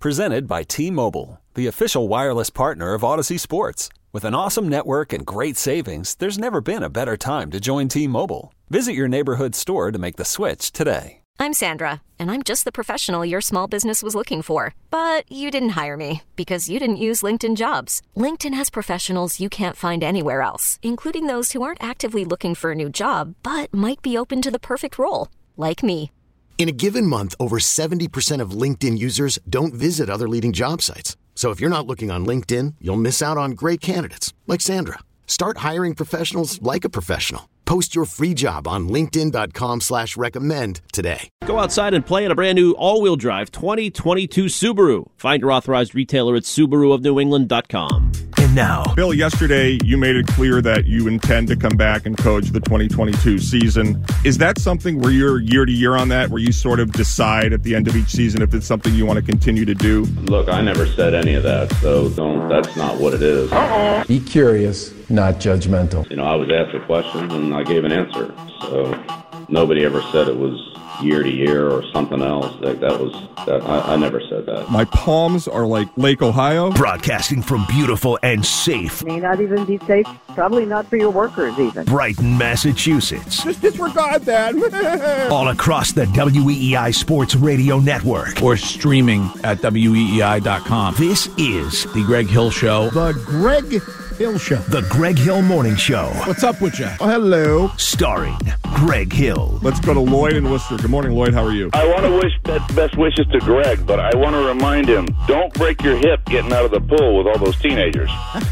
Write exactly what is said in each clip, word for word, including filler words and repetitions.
Presented by T-Mobile, the official wireless partner of Odyssey Sports. With an awesome network and great savings, there's never been a better time to join T-Mobile. Visit your neighborhood store to make the switch today. I'm Sandra, and I'm just the professional your small business was looking for. But you didn't hire me because you didn't use LinkedIn Jobs. LinkedIn has professionals you can't find anywhere else, including those who aren't actively looking for a new job, but might be open to the perfect role, like me. In a given month, over seventy percent of LinkedIn users don't visit other leading job sites. So if you're not looking on LinkedIn, you'll miss out on great candidates like Sandra. Start hiring professionals like a professional. Post your free job on linkedin.com slash recommend today. Go outside and play in a brand new all-wheel drive twenty twenty-two Subaru. Find your authorized retailer at Subaru of New England dot com. And now, Bill, yesterday you made it clear that you intend to come back and coach the twenty twenty-two season. Is that something where you're year to year on that, where you sort of decide at the end of each season if it's something you want to continue to do? Look, I never said any of that, so don't. That's not what it is. Uh-uh. Be curious, not judgmental. You know, I was asked a question and I gave an answer. So nobody ever said it was year to year or something else. Like that was that. I, I never said that. My palms are like Lake Ohio. Broadcasting from beautiful and safe. May not even be safe. Probably not for your workers even. Brighton, Massachusetts. Just disregard that. All across the W E E I Sports Radio Network. Or streaming at W E E I dot com. This is The Greg Hill Show. The Greg Hill Show. The Greg Hill Morning Show. What's up with you? Oh, hello. Starring Greg Hill. Let's go to Lloyd in Worcester. Good morning, Lloyd. How are you? I want to wish best, best wishes to Greg, but I want to remind him, don't break your hip getting out of the pool with all those teenagers.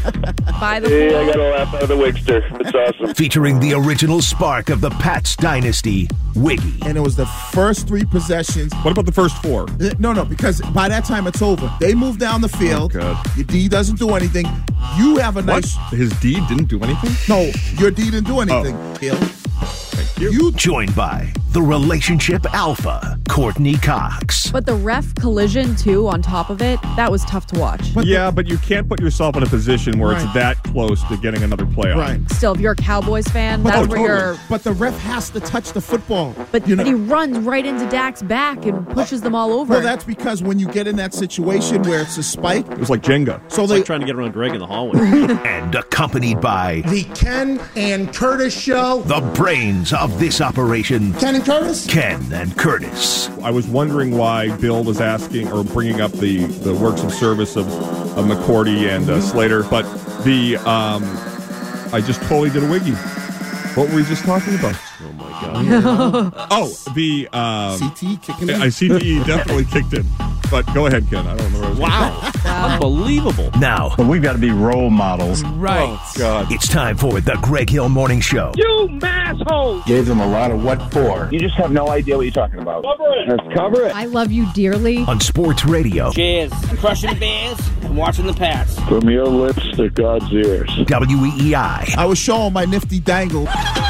By the hey, pool. I got to laugh out of the wigster. It's awesome. Featuring the original spark of the Pats dynasty, Wiggy. And it was the first three possessions. What about the first four? No, no, because by that time it's over. They move down the field. Oh, your D doesn't do anything. You have a nice... What? His D didn't do anything? No, your D didn't do anything, oh. Hill. Thank you. You Joined by the relationship alpha, Courtney Cox. But the ref collision, too, on top of it, that was tough to watch. But yeah, the, but you can't put yourself in a position where right. it's that close to getting another playoff. Right. Still, if you're a Cowboys fan, but that's oh, where totally. you're... But the ref has to touch the football. But, you know? but he runs right into Dak's back and pushes them all over. Well, that's because when you get in that situation where it's a spike... It was like Jenga. So it's they like trying to get around Greg in the hallway. And accompanied by... The Ken and Curtis Show. The brains of this operation. Ken and Curtis? Ken and Curtis. I was wondering why Bill was asking or bringing up the, the works of service of, of McCourty and uh, Slater, but the um, I just totally did a wiggy. What were we just talking about? Oh, my God. oh, the... Um, C T kicking in? I, C T E definitely kicked in. But go ahead, Ken. I don't know what I was Wow. wow. Unbelievable. Now. But we've got to be role models. Right. Oh, God. It's time for the Greg Hill Morning Show. You massholes! Gave them a lot of what for. You just have no idea what you're talking about. Cover it. Let's cover it. I love you dearly. On Sports Radio. Cheers. I'm crushing the Bears. I'm watching the Pats. From your lips to God's ears. W E E I. I was showing my nifty dangle.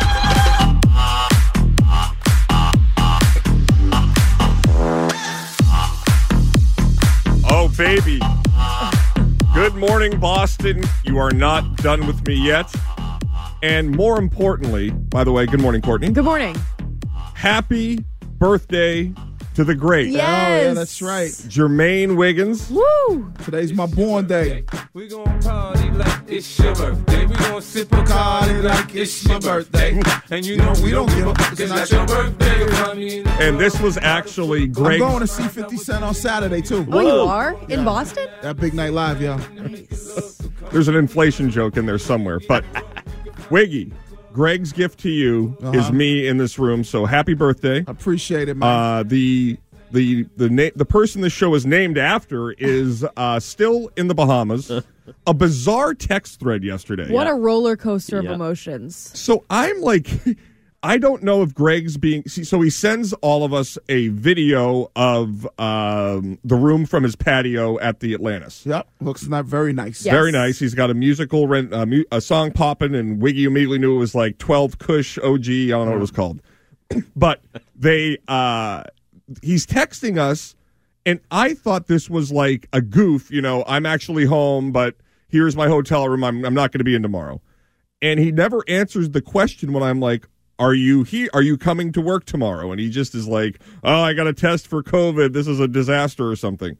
Oh, baby. Good morning, Boston. You are not done with me yet. And more importantly, by the way, good morning, Courtney. Good morning. Happy birthday to the great. Yes. Oh, yeah, that's right. Jermaine Wiggins. Woo. Today's my born day. We gon' party like it's your birthday. We gon' sip a party like it's your birthday. And you know we don't give up because it's not your birthday. And this was actually Greg. I'm going to see fifty Cent on Saturday, too. Oh, you are? In yeah. Boston? That Big Night Live, yeah. There's an inflation joke in there somewhere. But, Wiggy, Greg's gift to you uh-huh. is me in this room. So happy birthday. I appreciate it, man. Uh, the the the na- the person the show is named after is uh, still in the Bahamas. A bizarre text thread yesterday. What yeah. a roller coaster of yeah. emotions. So I'm like, I don't know if Greg's being. See, so he sends all of us a video of um, the room from his patio at the Atlantis. Yep, looks not very nice. Yes. Very nice. He's got a musical rent, uh, mu- a song popping, and Wiggy immediately knew it was like twelve Kush O G. I don't know what it was called, but they. Uh, he's texting us, and I thought this was like a goof. You know, I'm actually home, but here's my hotel room. I'm, I'm not going to be in tomorrow. And he never answers the question when I'm like, are you here? Are you coming to work tomorrow? And he just is like, oh, I got a test for COVID. This is a disaster or something.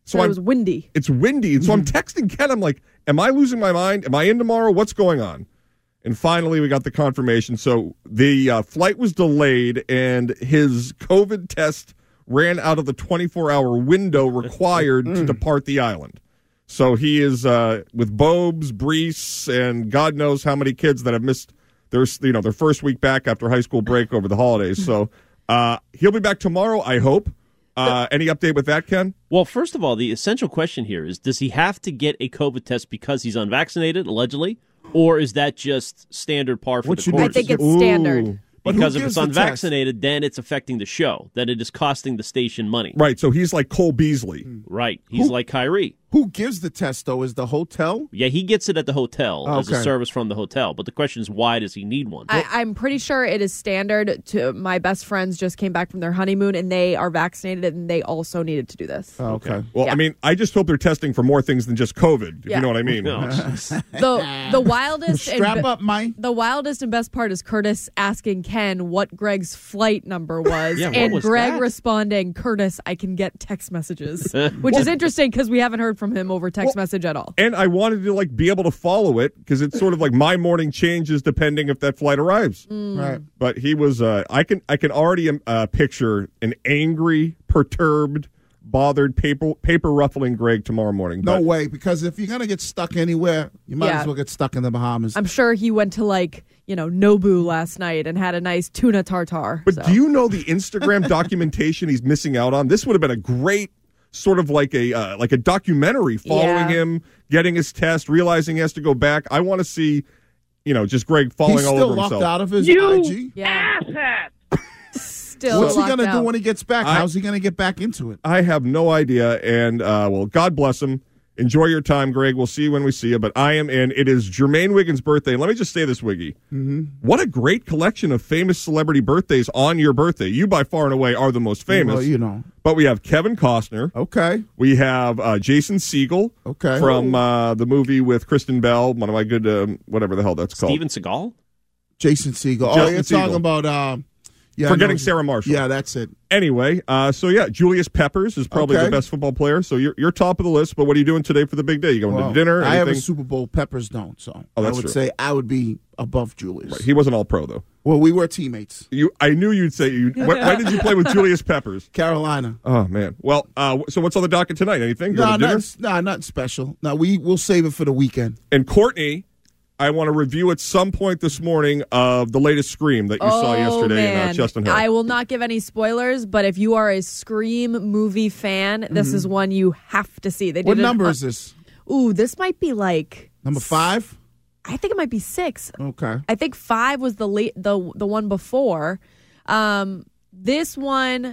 So it I'm, was windy. It's windy. And so I'm texting Ken. I'm like, am I losing my mind? Am I in tomorrow? What's going on? And finally, we got the confirmation. So the uh, flight was delayed, and his COVID test ran out of the twenty-four hour window required to depart the island. So he is uh, with Bobes, Brees, and God knows how many kids that have missed their, you know, their first week back after high school break over the holidays. So uh, he'll be back tomorrow, I hope. Uh, any update with that, Ken? Well, first of all, the essential question here is, does he have to get a COVID test because he's unvaccinated, allegedly? Or is that just standard par for What the you course? I think it's standard. Because if it's unvaccinated, then it's affecting the show. Then it is costing the station money. Right, so he's like Cole Beasley. Right, he's Who- like Kyrie. Who gives the test, though? Is the hotel? Yeah, he gets it at the hotel Oh, as a okay. service from the hotel. But the question is, why does he need one? I, I'm pretty sure it is standard. To my best friends just came back from their honeymoon, and they are vaccinated, and they also needed to do this. Oh, okay. Well, Yeah. I mean, I just hope they're testing for more things than just COVID, if Yeah. you know what I mean. No, jeez. the The wildest and Strap be- up, Mike. the wildest and best part is Curtis asking Ken what Greg's flight number was, Yeah, what and was Greg that? responding, "Curtis, I can get text messages," which is interesting because we haven't heard from him over text Well, message at all. And I wanted to like be able to follow it because it's sort of like my morning changes depending if that flight arrives. Right. But he was. Uh, I can. I can already uh, picture an angry, perturbed, bothered, paper paper ruffling Greg tomorrow morning. No But way, because if you're going to get stuck anywhere, you might Yeah. as well get stuck in the Bahamas. I'm sure he went to like you know Nobu last night and had a nice tuna tartare. But so. do you know the Instagram documentation he's missing out on? This would have been a great sort of like a uh, like a documentary following Yeah. him, getting his test, realizing he has to go back. I want to see, you know, just Greg falling He's all still over locked himself. out of his You I G. Yeah. Still What's he locked going to do out. when he gets back? I- How's he going to get back into it? I have no idea, and uh, well, God bless him. Enjoy your time, Greg. We'll see you when we see you. But I am in. It is Jermaine Wiggins' birthday. Let me just say this, Wiggy. Mm-hmm. What a great collection of famous celebrity birthdays on your birthday. You, by far and away, are the most famous. Well, you know. But we have Kevin Costner. Okay. We have uh, Jason Segel. Okay. From uh, the movie with Kristen Bell, one of my good, um, whatever the hell that's called. Steven Seagal? Jason Segel. Oh, Justin you're Segel. talking about uh, yeah, Forgetting no, Sarah Marshall. Yeah, that's it. Anyway, uh, so yeah, Julius Peppers is probably Okay. the best football player. So you're you're top of the list. But what are you doing today for the big day? You going Well, to dinner? I have a Anything? Super Bowl. Peppers don't, so Oh, I that's would true. say I would be above Julius. Right. He wasn't all pro though. Well, we were teammates. You, I knew you'd say you. When, when did you play with Julius Peppers? Carolina. Oh man. Well, uh, so what's on the docket tonight? Anything? No, Going to dinner? not, nah, nothing special. No, we we'll save it for the weekend. And Courtney, I want to review at some point this morning of the latest Scream that you saw yesterday man. in uh, Chestnut Hill. I will not give any spoilers, but if you are a Scream movie fan, this is one you have to see. They did What an- number is this? Ooh, this might be like Number five? I think it might be six. Okay. I think five was the late the the one before. Um, this one,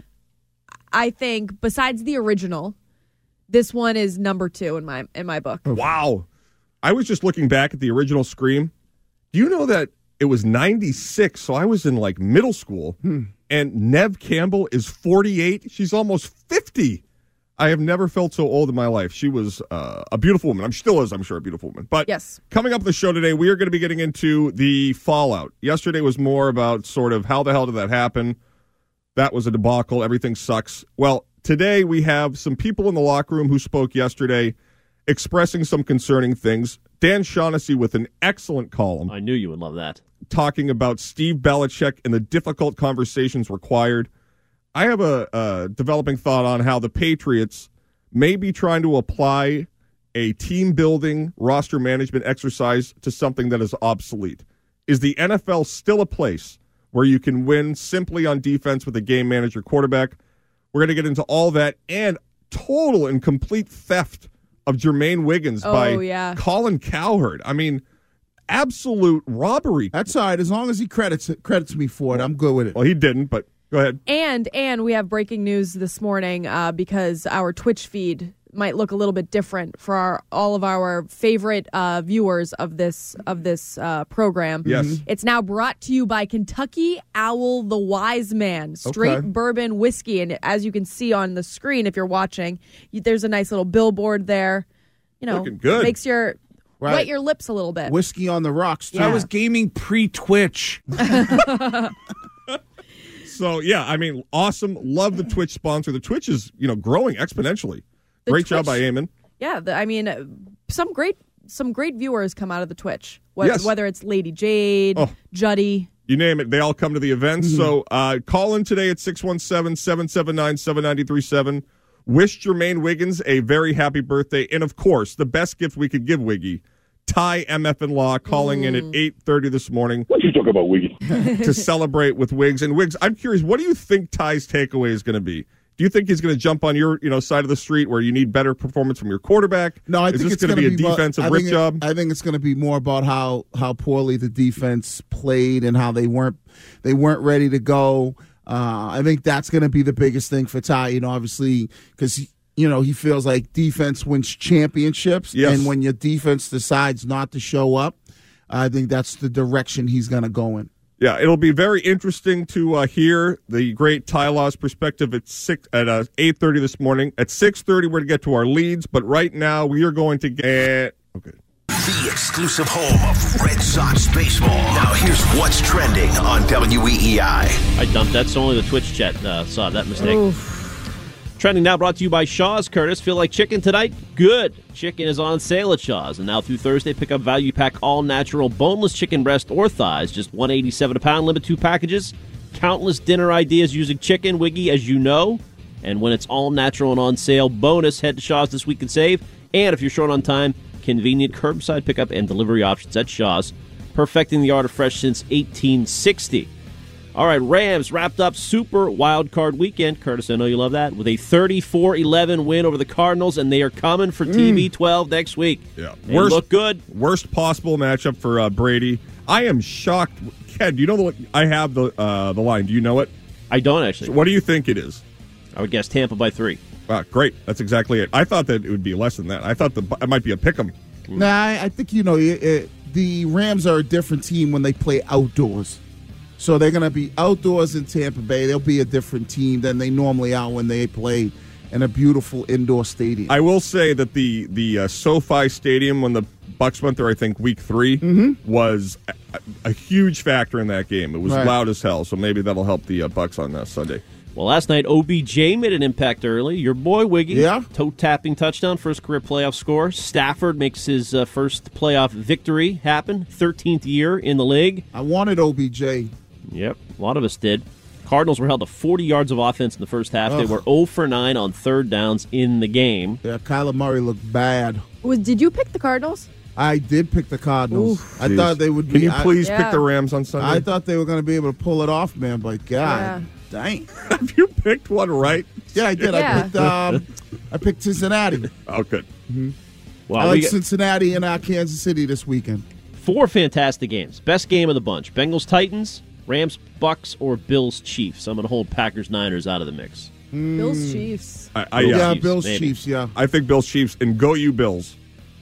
I think, besides the original, this one is number two in my in my book. Wow. I was just looking back at the original Scream. Do you know that it was ninety-six, so I was in like middle school, and Neve Campbell is forty-eight. She's almost fifty. I have never felt so old in my life. She was uh, a beautiful woman. I'm still is, I'm sure, a beautiful woman. But yes. Coming up on the show today, we are going to be getting into the fallout. Yesterday was more about sort of how the hell did that happen? That was a debacle. Everything sucks. Well, today we have some people in the locker room who spoke yesterday expressing some concerning things. Dan Shaughnessy with an excellent column. I knew you would love that. Talking about Steve Belichick and the difficult conversations required. I have a, a developing thought on how the Patriots may be trying to apply a team-building roster management exercise to something that is obsolete. Is the N F L still a place where you can win simply on defense with a game manager quarterback? We're going to get into all that and total and complete theft of Jermaine Wiggins Oh, by yeah. Colin Cowherd. I mean, absolute robbery. That's all right. As long as he credits it, credits me for it, I'm good with it. Well, he didn't, but go ahead. And and we have breaking news this morning uh, because our Twitch feed might look a little bit different for our, all of our favorite uh, viewers of this of this uh, program. Yes. It's now brought to you by Kentucky Owl the Wise Man, straight Okay. bourbon whiskey. And as you can see on the screen, if you're watching, you, there's a nice little billboard there. You know, Looking good. makes your Right. wet your lips a little bit. Whiskey on the rocks, too. Yeah. I was gaming pre-Twitch. So, yeah, I mean, awesome. Love the Twitch sponsor. The Twitch is, you know, growing exponentially. The Great Twitch, job by Eamon. Yeah, the, I mean, uh, some great some great viewers come out of the Twitch. Whether, Yes. whether it's Lady Jade, Oh. Juddy. You name it, they all come to the events. Mm-hmm. So uh, call in today at six one seven, seven seven nine, seven nine three seven. Wish Jermaine Wiggins a very happy birthday. And, of course, the best gift we could give Wiggy, Ty M F in Law calling Mm. in at eight thirty this morning. What you talking about, Wiggy? To celebrate with Wiggs. And, Wiggs, I'm curious, what do you think Ty's takeaway is going to be? Do you think he's going to jump on your, you know, side of the street where you need better performance from your quarterback? No, I is think this it's going to be a about- defensive I rip think it- job? I think it's going to be more about how how poorly the defense played and how they weren't they weren't ready to go. Uh, I think that's going to be the biggest thing for Ty. You know, obviously because you know he feels like defense wins championships, Yes. and when your defense decides not to show up, I think that's the direction he's going to go in. Yeah, it'll be very interesting to uh, hear the great Ty Law's perspective at six at uh, eight thirty this morning. At six thirty, we're to get to our leads, but right now we are going to get okay. The exclusive home of Red Sox baseball. Now here's what's trending on W E E I. I dumped that, so only the Twitch chat uh, saw that mistake. Trending now brought to you by Shaw's. Curtis, feel like chicken tonight? Good. Chicken is on sale at Shaw's, and now through Thursday, pick up value pack all-natural boneless chicken breast or thighs, just one hundred eighty-seven dollars a pound, limit two packages. Countless dinner ideas using chicken, Wiggy, as you know. And when it's all-natural and on sale, bonus, head to Shaw's this week and save. And if you're short on time, convenient curbside pickup and delivery options at Shaw's, perfecting the art of fresh since eighteen sixty. All right, Rams wrapped up Super Wild Card Weekend. Curtis, I know you love that. With a thirty-four eleven win over the Cardinals, and they are coming for T V twelve next week. Yeah, They look good. Worst possible matchup for uh, Brady. I am shocked. Ken, do you know the? I have the uh, the line. Do you know it? I don't actually. So what do you think it is? I would guess Tampa by three. Ah, great. That's exactly it. I thought that it would be less than that. I thought the it might be a pick 'em. Nah, I, I think, you know, it, it, the Rams are a different team when they play outdoors. So they're going to be outdoors in Tampa Bay. They'll be a different team than they normally are when they play in a beautiful indoor stadium. I will say that the the uh, SoFi Stadium, when the Bucs went there, I think week three, Mm-hmm. was a, a huge factor in that game. It was Right. loud as hell, so maybe that'll help the uh, Bucs on uh, Sunday. Well, last night, O B J made an impact early. Your boy, Wiggy. Yeah. Toe-tapping touchdown, first career playoff score. Stafford makes his uh, first playoff victory happen, thirteenth year in the league. I wanted O B J. Yep, a lot of us did. Cardinals were held to forty yards of offense in the first half. They Ugh. were zero for nine on third downs in the game. Yeah, Kyler Murray looked bad. Was, did you pick the Cardinals? I did pick the Cardinals. Oof. I Jeez. thought they would be. Can you I- please Yeah. pick the Rams on Sunday? I thought they were going to be able to pull it off, man. But God, dang. Have you picked one right? Yeah, I did. Yeah. I picked. Um, I picked Cincinnati. Oh, good. Wow, I we like got Cincinnati and uh, Kansas City this weekend. four fantastic games. Best game of the bunch. Bengals-Titans, Rams-Bucks, or Bills-Chiefs. I'm going to hold Packers-Niners out of the mix. Bills Chiefs. I, I, Bills, yeah. Yeah, Chiefs, Bills, maybe. Chiefs. Yeah, I think Bills Chiefs, and go you Bills.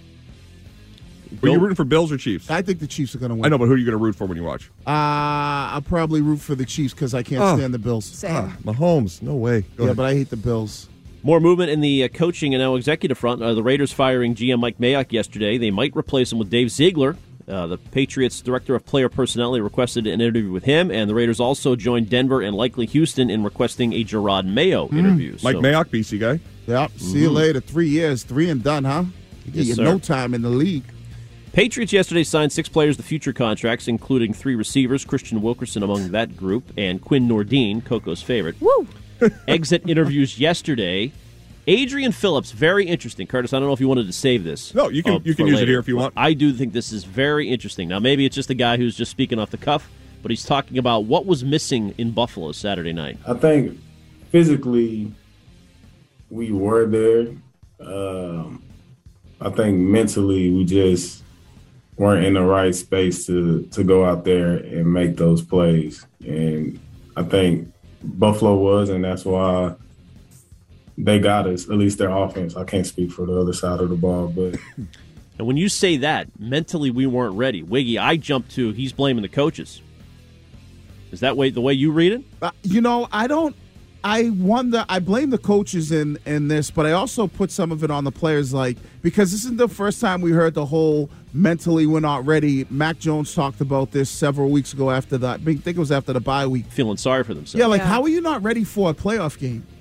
Were you Bill- rooting for Bills or Chiefs? I think the Chiefs are going to win. I know, but who are you going to root for when you watch? Uh, I'll probably root for the Chiefs because I can't Oh. stand the Bills. Same. Ah, Mahomes, no way. Go Yeah, ahead. but I hate the Bills. More movement in the uh, coaching and now executive front. Uh, the Raiders firing G M Mike Mayock yesterday. They might replace him with Dave Ziegler. Uh, the Patriots' director of player personnel requested an interview with him, and the Raiders also joined Denver and likely Houston in requesting a Gerard Mayo interview. Mike So- Mayock, B C guy. Yep. See you later. Three years, three and done, huh? You Yes, get sir. no time in the league. Patriots yesterday signed six players to future contracts, including three receivers, Christian Wilkerson among that group, and Quinn Nordine, Coco's favorite. Woo! Exit interviews yesterday. Adrian Phillips, very interesting. Curtis, I don't know if you wanted to save this. No, you can- uh, you can for use it later, here if you want. but I do think this is very interesting. Now, maybe it's just a guy who's just speaking off the cuff, but he's talking about what was missing in Buffalo Saturday night. I think physically we were there. Um, I think mentally we just weren't in the right space to to go out there and make those plays. And I think Buffalo was, and that's why they got us, at least their offense. I can't speak for the other side of the ball, but And when you say that, mentally we weren't ready. Wiggy, I jumped to he's blaming the coaches. Is that way the way you read it? Uh, you know, I don't. I wonder. I blame the coaches in in this, but I also put some of it on the players, like because this isn't the first time we heard the whole mentally we're not ready. Mac Jones talked about this several weeks ago after that. I think it was after the bye week. Feeling sorry for themselves. Yeah, like Yeah. how are you not ready for a playoff game?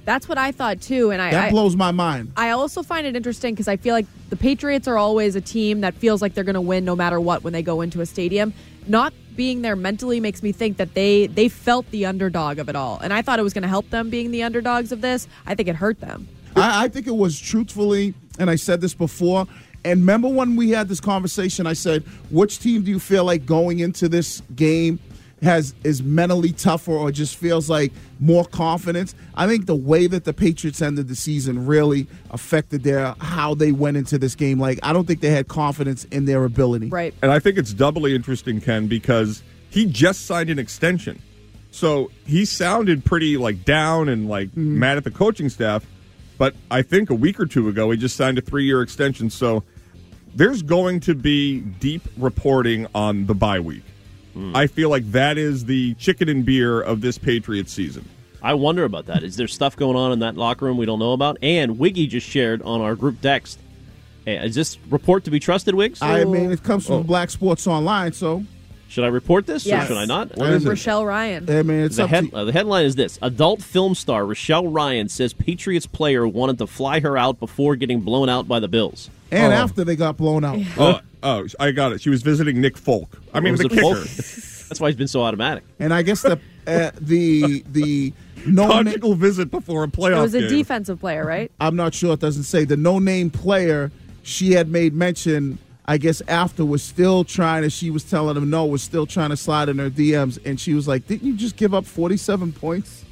That's what I thought, too. And I, that I, blows my mind. I also find it interesting because I feel like the Patriots are always a team that feels like they're going to win no matter what when they go into a stadium. Not being there mentally makes me think that they, they felt the underdog of it all. And I thought it was going to help them being the underdogs of this. I think it hurt them. I, I think it was truthfully, and I said this before, and remember when we had this conversation, I said, which team do you feel like going into this game has is mentally tougher or just feels like more confidence? I think the way that the Patriots ended the season really affected their how they went into this game. Like, I don't think they had confidence in their ability. Right. And I think it's doubly interesting, Ken, because he just signed an extension. So he sounded pretty, like, down and, like, mm-hmm. mad at the coaching staff. But I think a week or two ago, he just signed a three-year extension. So there's going to be deep reporting on the bye week. Mm. I feel like that is the chicken and beer of this Patriots season. I wonder about that. Is there stuff going on in that locker room we don't know about? And Wiggy just shared on our group text. Is this report to be trusted, Wiggs? I mean, it comes from oh. Black Sports Online, so... Should I report this yes. or should I not? What is Rochelle Ryan. I mean, it's the, up head, to... uh, the headline is this. Adult film star Rochelle Ryan says Patriots player wanted to fly her out before getting blown out by the Bills. And oh. after they got blown out. oh, oh, I got it. She was visiting Nick Folk. I mean, the kicker. That's why he's been so automatic. And I guess the uh, the the no conjugal visit before a playoff. It was a game. defensive player, right? I'm not sure. It doesn't say. The no-name player she had made mention, I guess, after was still trying to, she was telling him no, was still trying to slide in her D Ms. And she was like, didn't you just give up forty-seven points?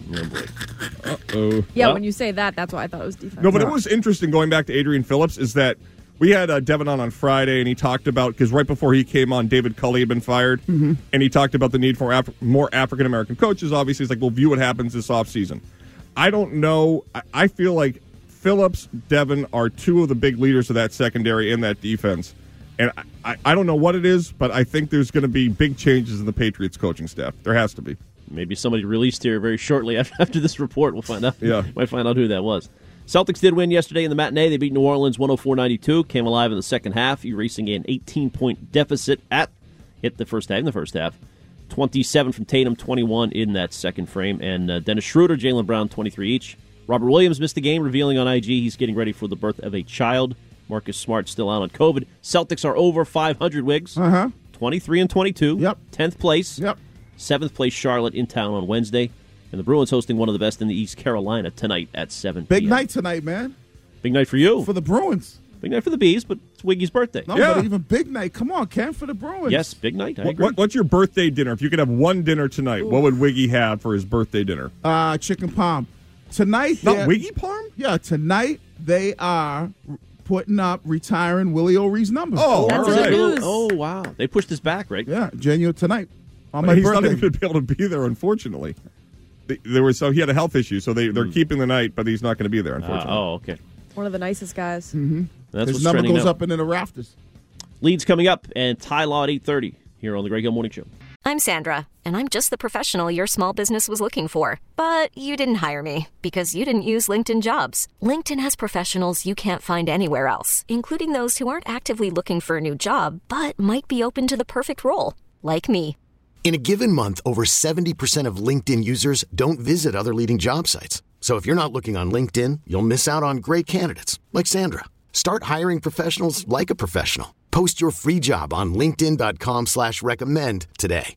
Uh-oh. Yeah, well, when you say that, that's why I thought it was defense. No, but it was interesting going back to Adrian Phillips is that we had uh, Devin on on Friday, and he talked about, because right before he came on, David Culley had been fired, mm-hmm. and he talked about the need for Af- more African-American coaches. Obviously, he's like, we'll view what happens this offseason. I don't know. I, I feel like Phillips, Devin are two of the big leaders of that secondary and that defense. And I, I, I don't know what it is, but I think there's going to be big changes in the Patriots coaching staff. There has to be. Maybe somebody released here very shortly after this report. We'll find out. Yeah. Might find out who that was. Celtics did win yesterday in the matinee. They beat New Orleans one oh four ninety-two. Came alive in the second half, erasing an eighteen-point deficit at hit the first half. In the first half, twenty-seven from Tatum, twenty-one in that second frame, and uh, Dennis Schroeder, Jaylen Brown, twenty-three each. Robert Williams missed the game, revealing on I G he's getting ready for the birth of a child. Marcus Smart still out on COVID. Celtics are over five hundred, Wigs. Uh-huh. twenty-three and twenty-two. Yep. tenth place. Yep. seventh place Charlotte in town on Wednesday. And the Bruins hosting one of the best in the East Carolina tonight at seven p.m. Big night tonight, man. Big night for you. For the Bruins. Big night for the Bees, but it's Wiggy's birthday. No, yeah. but even big night. Come on, Ken, for the Bruins. Yes, big night. I what, agree. What, what's your birthday dinner? If you could have one dinner tonight, Ooh. what would Wiggy have for his birthday dinner? Uh, chicken parm. Tonight. Not Wiggy parm? Yeah, tonight they are putting up retiring Willie O'Ree's number. Oh, that's all right. news. Oh, wow. They pushed this back, right? Yeah, genuine tonight. On my He's birthday. not even going to be able to be there, unfortunately. There was so he had a health issue, so they they're mm. keeping the night, but he's not going to be there, unfortunately. Uh, oh, okay. One of the nicest guys. Mm-hmm. That's His what's number goes now. up into the rafters. Leads coming up, and Ty Law at eight thirty here on the Greg Hill Morning Show. I'm Sandra, and I'm just the professional your small business was looking for. But you didn't hire me because you didn't use LinkedIn Jobs. LinkedIn has professionals you can't find anywhere else, including those who aren't actively looking for a new job, but might be open to the perfect role, like me. In a given month, over seventy percent of LinkedIn users don't visit other leading job sites. So if you're not looking on LinkedIn, you'll miss out on great candidates like Sandra. Start hiring professionals like a professional. Post your free job on linkedin dot com slash recommend today.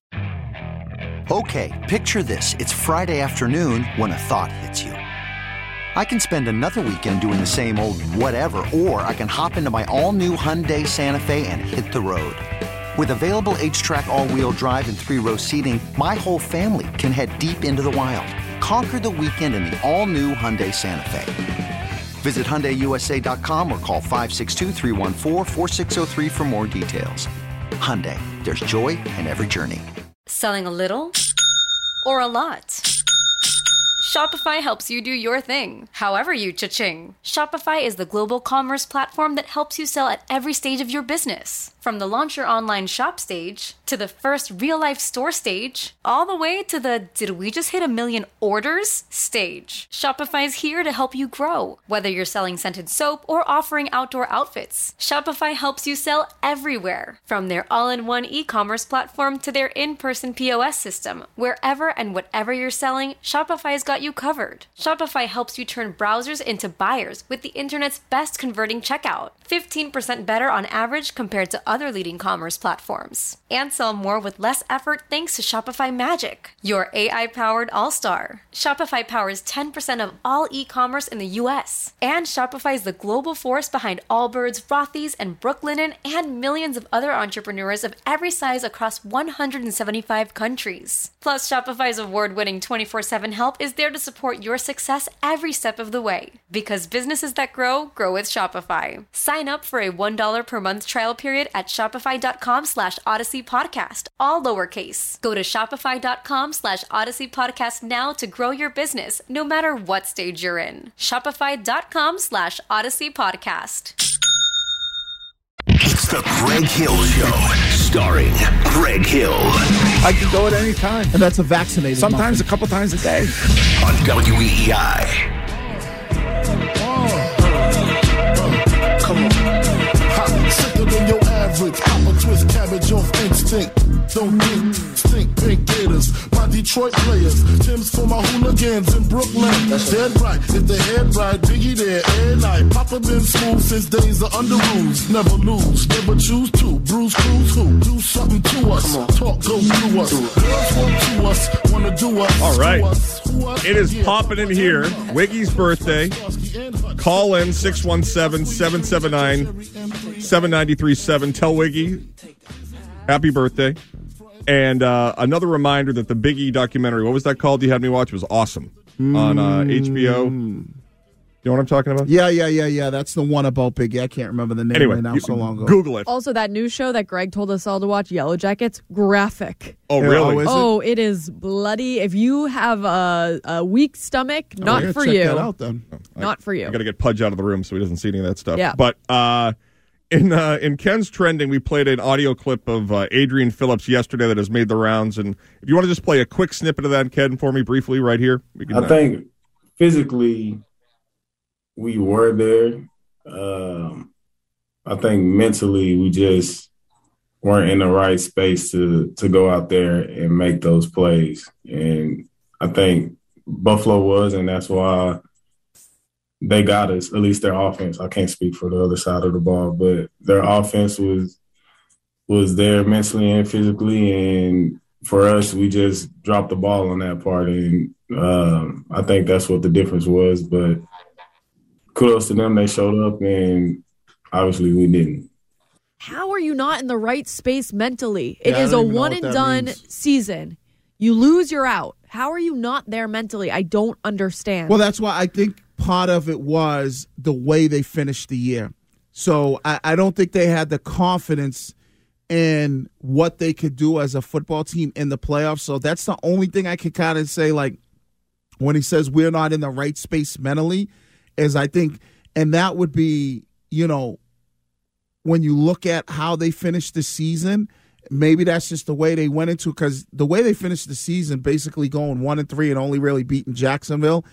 Okay, picture this. It's Friday afternoon when a thought hits you. I can spend another weekend doing the same old whatever, or I can hop into my all-new Hyundai Santa Fe and hit the road. With available H-Track all-wheel drive and three-row seating, my whole family can head deep into the wild. Conquer the weekend in the all-new Hyundai Santa Fe. Visit Hyundai U S A dot com or call five six two, three one four, four six zero three for more details. Hyundai, there's joy in every journey. Selling a little or a lot? Shopify helps you do your thing, however you cha-ching. Shopify is the global commerce platform that helps you sell at every stage of your business. From the launch your online shop stage, to the first real-life store stage, all the way to the did we just hit a million orders stage. Shopify's here to help you grow. Whether you're selling scented soap or offering outdoor outfits, Shopify helps you sell everywhere. From their all-in-one e-commerce platform to their in-person P O S system, wherever and whatever you're selling, Shopify's got you covered. Shopify helps you turn browsers into buyers with the internet's best converting checkout. fifteen percent better on average compared to other leading commerce platforms. And sell more with less effort thanks to Shopify Magic, your A I-powered all-star. Shopify powers ten percent of all e-commerce in the U S. And Shopify is the global force behind Allbirds, Rothy's, and Brooklinen, and millions of other entrepreneurs of every size across one hundred seventy-five countries. Plus, Shopify's award-winning twenty-four seven help is there to support your success every step of the way. Because businesses that grow, grow with Shopify. Sign up for a one dollar per month trial period at shopify.com slash Odyssey Podcast, all lowercase. Go to shopify.com slash Odyssey Podcast now to grow your business, no matter what stage you're in. Shopify.com slash Odyssey Podcast. It's the Greg Hill Show, starring Greg Hill. I can go at any time. And that's a vaccinated Sometimes muffin. a couple times a day. On W E E I. Come on. Hot, sicker than your average. Pop a twist cabbage off instinct. Don't think, stink, pink gators. My Detroit players. Tim's for my hooligans in Brooklyn. That's dead right. If the head right, Biggie there, air night. Papa been smooth since days of under rules. Never lose, never choose to. Bruce Cruz who? Do something to us. Talk, go through us. Girls want to us, wanna do us. All right. Us, us, It is yeah. popping in here. Wiggy's birthday. Call in six one seven, seven seven nine, seven nine three seven. Tell Wiggy happy birthday. And uh, another reminder that the Biggie documentary, what was that called you had me watch? It was awesome. On uh, H B O. You know what I'm talking about? Yeah, yeah, yeah, yeah. That's the one about Biggie. I can't remember the name Anyway, right now. you- So long ago. Google it. Also, that new show that Greg told us all to watch, Yellow Jackets, graphic. Oh, really? Oh, is it? Oh, it is bloody. If you have a, a weak stomach, Oh, I not gotta for check you. that out then. Not for you. I got to get Pudge out of the room so he doesn't see any of that stuff. Yeah. But uh, in uh, in Ken's Trending, we played an audio clip of uh, Adrian Phillips yesterday that has made the rounds. And if you want to just play a quick snippet of that, Ken, for me briefly right here. We can, I think physically we were there. Um, I think mentally we just weren't in the right space to to go out there and make those plays. And I think Buffalo was, and that's why they got us, at least their offense. I can't speak for the other side of the ball, but their offense was was there mentally and physically. And for us, we just dropped the ball on that part. And um, I think that's what the difference was. But kudos to them. They showed up, and obviously we didn't. How are you not in the right space mentally? It Yeah, I is don't a even know one what and that done means. season. You lose, you're out. How are you not there mentally? I don't understand. Well, that's why I think part of it was the way they finished the year. So I, I don't think they had the confidence in what they could do as a football team in the playoffs. So that's the only thing I can kind of say, like, when he says we're not in the right space mentally, is I think, and that would be, you know, when you look at how they finished the season, maybe that's just the way they went into, because the way they finished the season, basically going one and three and only really beating Jacksonville,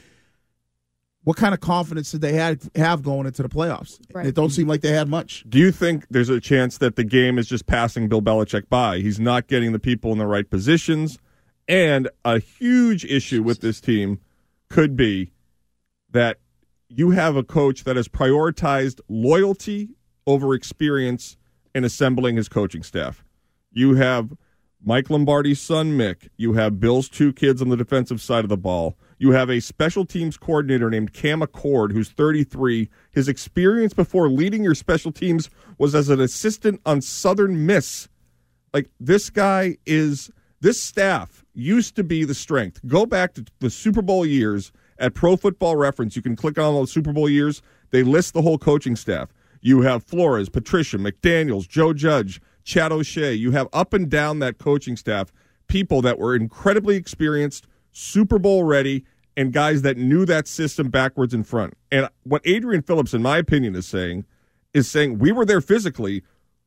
what kind of confidence did they have, have going into the playoffs? Right. It don't seem like they had much. Do you think there's a chance that the game is just passing Bill Belichick by? He's not getting the people in the right positions. And a huge issue with this team could be that you have a coach that has prioritized loyalty over experience in assembling his coaching staff. You have Mike Lombardi's son, Mick. You have Bill's two kids on the defensive side of the ball. You have a special teams coordinator named Cam Accord, who's thirty-three. His experience before leading your special teams was as an assistant on Southern Miss. Like, this guy is, this staff used to be the strength. Go back to the Super Bowl years at Pro Football Reference. You can click on those Super Bowl years. They list the whole coaching staff. You have Flores, Patricia, McDaniels, Joe Judge, Chad O'Shea. You have up and down that coaching staff people that were incredibly experienced, Super Bowl ready, and guys that knew that system backwards and front. And what Adrian Phillips, in my opinion, is saying, is saying we were there physically.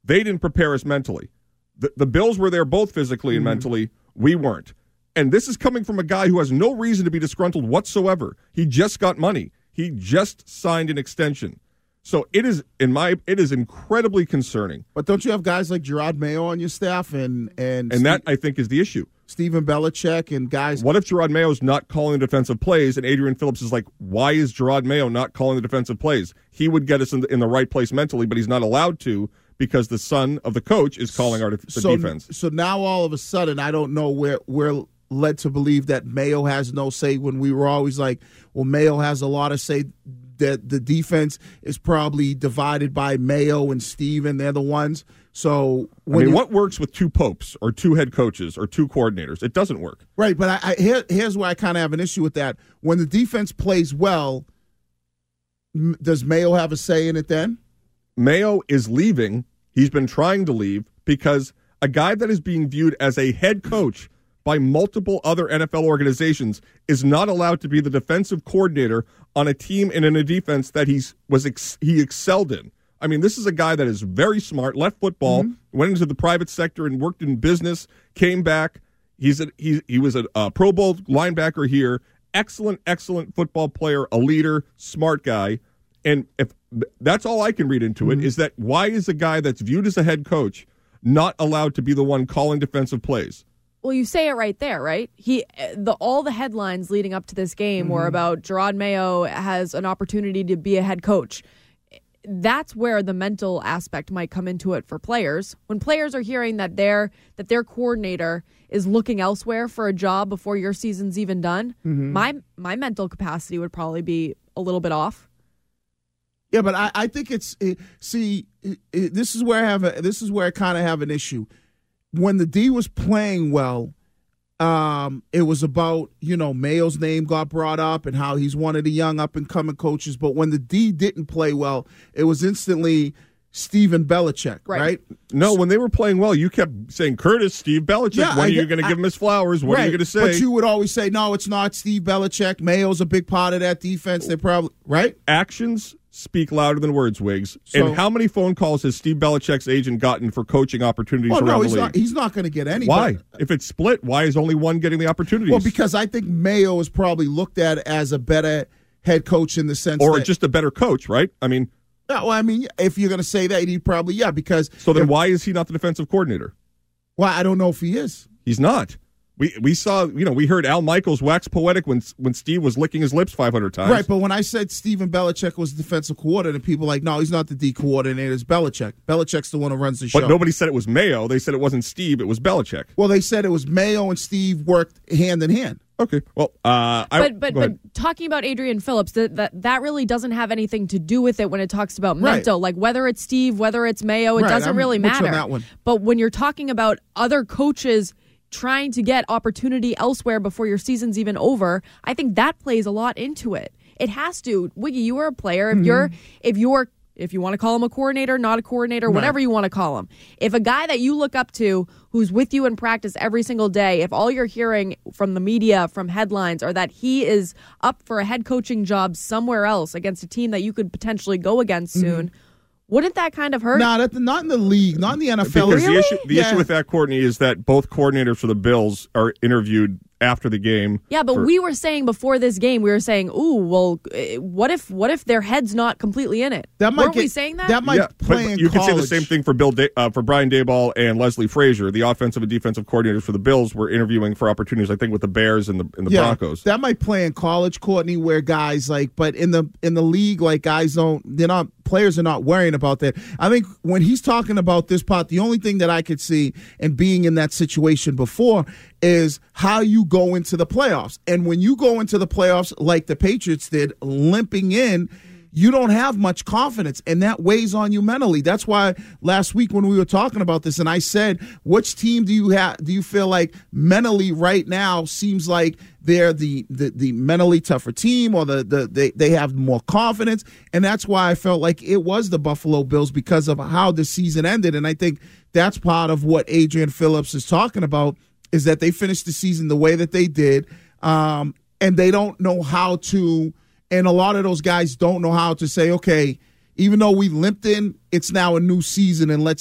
they didn't prepare us mentally. The, the Bills were there both physically and mm-hmm. mentally. We weren't. And this is coming from a guy who has no reason to be disgruntled whatsoever. He just got money. He just signed an extension. So it is, in my, it is incredibly concerning. But don't you have guys like Gerard Mayo on your staff, and and and Steve, that I think is the issue. Stephen Belichick and guys. What if Gerard Mayo's not calling the defensive plays, and Adrian Phillips is like, why is Gerard Mayo not calling the defensive plays? He would get us in the, in the right place mentally, but he's not allowed to because the son of the coach is calling our the so, defense. So now all of a sudden, I don't know where we're led to believe that Mayo has no say when we were always like, well, Mayo has a lot of say. That the defense is probably divided by Mayo and Steven. They're the ones. So when I mean, you, what works with two popes or two head coaches or two coordinators? It doesn't work. Right, but I, I, here, here's where I kind of have an issue with that. When the defense plays well, m- does Mayo have a say in it then? Mayo is leaving. He's been trying to leave because a guy that is being viewed as a head coach by multiple other N F L organizations is not allowed to be the defensive coordinator on a team and in a defense that he's was ex- he excelled in. I mean, this is a guy that is very smart, left football, mm-hmm. went into the private sector and worked in business, came back. He's a, he, he was a, a Pro Bowl linebacker here. Excellent, excellent football player, a leader, smart guy. And if that's all I can read into mm-hmm. it, is that why is a guy that's viewed as a head coach not allowed to be the one calling defensive plays? Well, you say it right there, right? He, the all the headlines leading up to this game mm-hmm. were about Gerard Mayo has an opportunity to be a head coach. That's where the mental aspect might come into it for players. When players are hearing that their that their coordinator is looking elsewhere for a job before your season's even done, mm-hmm. my my mental capacity would probably be a little bit off. Yeah, but I, I think it's it, see it, it, this is where I have a, this is where I kind of have an issue. When the D was playing well, um, it was about, you know, Mayo's name got brought up and how he's one of the young up-and-coming coaches. But when the D didn't play well, it was instantly Stephen Belichick, right? right? No, when they were playing well, you kept saying, Curtis, Steve Belichick. Yeah, when I, are you going to give him his flowers? What right, are you going to say? But you would always say, no, it's not Steve Belichick. Mayo's a big part of that defense. They probably, right? Actions speak louder than words, Wiggs. So, and how many phone calls has Steve Belichick's agent gotten for coaching opportunities well, around no, the he's league? Not, he's not going to get any. Why? If it's split, why is only one getting the opportunities? Well, because I think Mayo is probably looked at as a better head coach in the sense or that, just a better coach, right? I mean, yeah, well, I mean, if you're going to say that, he'd probably, yeah, because... So then if, why is he not the defensive coordinator? Well, I don't know if he is. He's not. We we saw, you know, we heard Al Michaels wax poetic when when Steve was licking his lips five hundred times. Right, but when I said Stephen Belichick was the defensive coordinator, people were like, no, he's not the D coordinator, it's Belichick. Belichick's the one who runs the show. But nobody said it was Mayo. They said it wasn't Steve, it was Belichick. Well, they said it was Mayo and Steve worked hand in hand. Okay, well, uh, I, but but but talking about Adrian Phillips, that, that that really doesn't have anything to do with it when it talks about mental. Right. Like whether it's Steve, whether it's Mayo, it right. doesn't I'm really matter. On that one. But when you're talking about other coaches trying to get opportunity elsewhere before your season's even over, I think that plays a lot into it. It has to. Wiggy, you are a player. If mm-hmm. you're if you're if you want to call him a coordinator, not a coordinator, right. whatever you want to call him. If a guy that you look up to who's with you in practice every single day, if all you're hearing from the media, from headlines, are that he is up for a head coaching job somewhere else against a team that you could potentially go against soon, mm-hmm. wouldn't that kind of hurt? No, that, not in the league, not in the N F L. Because really? the, issue, the yeah. issue with that, Courtney, is that both coordinators for the Bills are interviewed after the game. Yeah, but for, we were saying before this game, we were saying, ooh, well, what if what if their head's not completely in it? That might Weren't get, we saying that? That might yeah, play but in you college. could say the same thing for Bill da- uh, for Brian Daboll and Leslie Frazier, the offensive and defensive coordinators for the Bills, were interviewing for opportunities, I think, with the Bears and the and the yeah, Broncos. That might play in college, Courtney, where guys like, but in the in the league, like guys don't, they're not, players are not worrying about that. I think when he's talking about this part, the only thing that I could see and being in that situation before is how you go into the playoffs. And when you go into the playoffs like the Patriots did, limping in, you don't have much confidence, and that weighs on you mentally. That's why last week when we were talking about this, and I said, which team do you have? Do you feel like mentally right now seems like they're the the, the mentally tougher team, or the, the they, they have more confidence? And that's why I felt like it was the Buffalo Bills because of how the season ended. And I think that's part of what Adrian Phillips is talking about, is that they finished the season the way that they did, um, and they don't know how to, and a lot of those guys don't know how to say, okay, even though we limped in, it's now a new season, and let's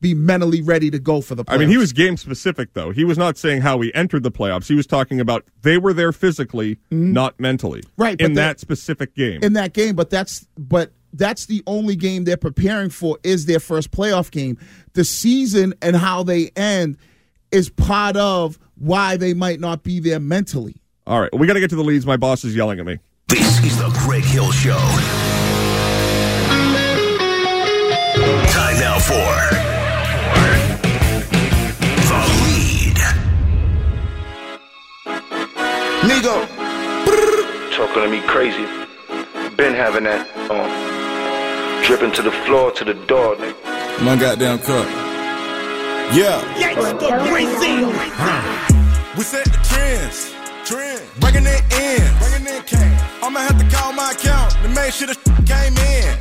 be mentally ready to go for the playoffs. I mean, he was game specific, though. He was not saying how he entered the playoffs. He was talking about they were there physically, mm-hmm. not mentally. Right. In that specific game. In that game, but that's but that's the only game they're preparing for is their first playoff game. The season and how they end is part of why they might not be there mentally. All right. Well, we got to get to the leads. My boss is yelling at me. This is the Greg Hill Show. Time now for The Lead. Nigo. Talking to me crazy. Been having that um, dripping to the floor, to the door. My goddamn cup. Yeah. We set the trends. Trend. Bringing it in. Bringing in cash. I'ma have to call my account to make sure the came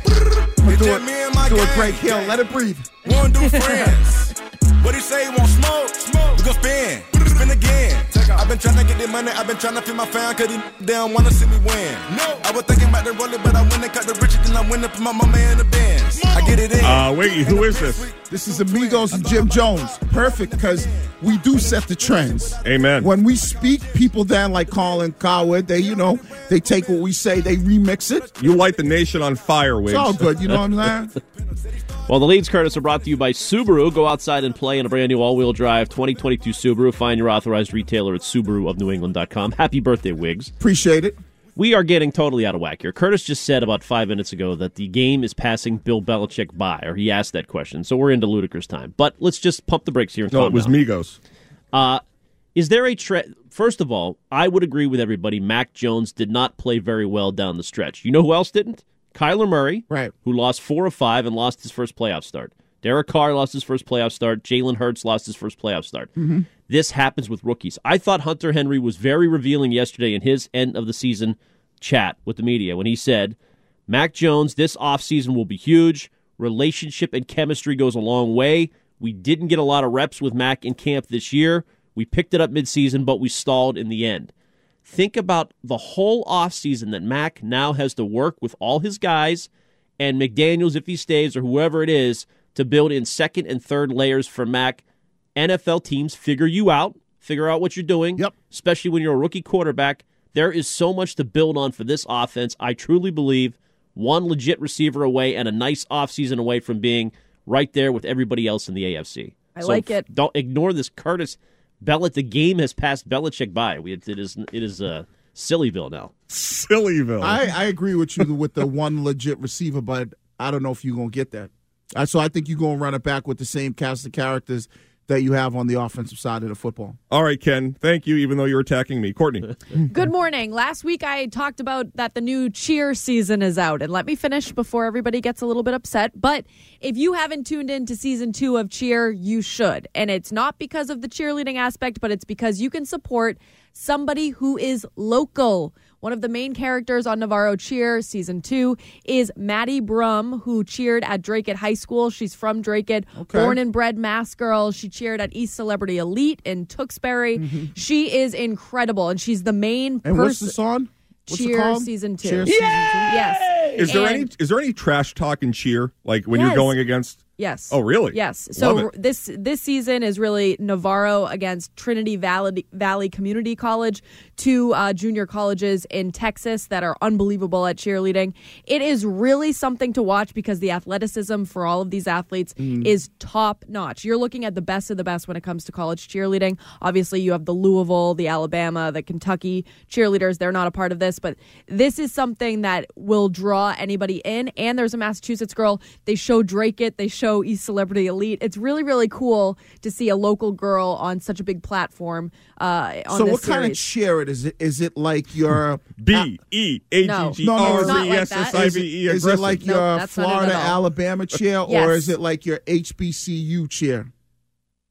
in. It's do it, me and my do it, Greg Hill. Let it breathe. One do friends. What he say? He want smoke? Smoke. We gon' spin. Spin again. I've been trying to get the money. I've been trying to feed my fan cause they don't wanna see me win. No. I was thinking about the roller, but I went and cut the riches and I went up my mama in the Benz. I get it in. Uh, wait, who is this? This is Amigos and Jim Jones. Perfect, because we do set the trends. Amen. When we speak people down like Colin Coward, they, you know, they take what we say, they remix it. You light the nation on fire, Wiggs. It's all good, you know what I'm saying? Well, the leads, Curtis, are brought to you by Subaru. Go outside and play in a brand new all-wheel drive twenty twenty-two Subaru. Find your authorized retailer at Subaru of New England dot com. Happy birthday, Wiggs. Appreciate it. We are getting totally out of whack here. Curtis just said about five minutes ago that the game is passing Bill Belichick by, or he asked that question. So we're into ludicrous time. But let's just pump the brakes here and No, calm it was down. Migos. Uh, is there a trend? First of all, I would agree with everybody. Mac Jones did not play very well down the stretch. You know who else didn't? Kyler Murray, right, who lost four of five and lost his first playoff start. Derek Carr lost his first playoff start. Jalen Hurts lost his first playoff start. Mm-hmm. This happens with rookies. I thought Hunter Henry was very revealing yesterday in his end of the season chat with the media when he said, Mac Jones, this offseason will be huge. Relationship and chemistry goes a long way. We didn't get a lot of reps with Mac in camp this year. We picked it up midseason, but we stalled in the end. Think about the whole offseason that Mac now has to work with all his guys and McDaniels, if he stays, or whoever it is, to build in second and third layers for Mac. N F L teams figure you out, figure out what you're doing, yep. especially when you're a rookie quarterback. There is so much to build on for this offense. I truly believe one legit receiver away and a nice offseason away from being right there with everybody else in the A F C. I so like it. Don't ignore this, Curtis. Bellick, the game has passed Belichick by. We, it is it is uh, Sillyville now. Sillyville. I, I agree with you with the one legit receiver, but I don't know if you're going to get that. Uh, so I think you're going to run it back with the same cast of characters that you have on the offensive side of the football. All right, Ken. Thank you, even though you're attacking me. Courtney. Good morning. Last week I talked about that the new cheer season is out. And let me finish before everybody gets a little bit upset. But if you haven't tuned into season two of Cheer, you should. And it's not because of the cheerleading aspect, but it's because you can support somebody who is local. One of the main characters on Navarro Cheer Season two is Maddie Brum, who cheered at Dracut High School. She's from Dracut, okay. born and bred Mass girl. She cheered at East Celebrity Elite in Tewksbury. Mm-hmm. She is incredible, and she's the main and person. What's this on? What's Cheer it called? Season two. Cheer Season two. Yes. Is there And- any is there any trash talk in Cheer, like when Yes. you're going against? Yes. Oh, really? Yes. Love So it. this this season is really Navarro against Trinity Valley, Valley Community College, two uh, junior colleges in Texas that are unbelievable at cheerleading. It is really something to watch because the athleticism for all of these athletes Mm. is top notch. You're looking at the best of the best when it comes to college cheerleading. Obviously, you have the Louisville, the Alabama, the Kentucky cheerleaders. They're not a part of this, but this is something that will draw anybody in. And there's a Massachusetts girl. They show Dracut. They show East Celebrity Elite. It's really, really cool to see a local girl on such a big platform. Uh, on So this what kind of series. cheer it is? It is it like your B E A G G R E S S I V E Is it like No, your that's not it Florida at all. Alabama cheer, Yes. or is it like your H B C U cheer?